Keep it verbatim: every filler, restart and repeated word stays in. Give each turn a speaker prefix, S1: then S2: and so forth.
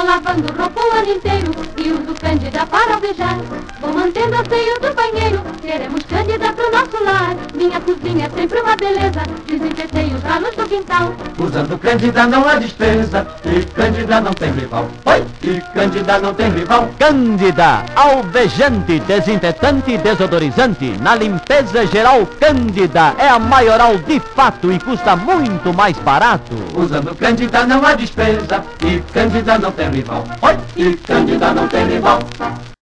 S1: lavando roupa o ano inteiro e uso Cândida para alvejar. Vou mantendo o seio do banheiro, queremos Cândida pro nosso lar. Minha cozinha é sempre uma beleza, desinfetei os ralos do quintal.
S2: Usando Cândida não há despesa e Cândida não tem rival. Oi! E Cândida não tem rival.
S3: Cândida, alvejante, desinfetante e desodorizante. Na limpeza geral, Cândida é a maioral de fato e custa muito mais barato.
S2: Usando Cândida não há despesa e Cândida não tem rival. Oi! E Cândida não tem rival.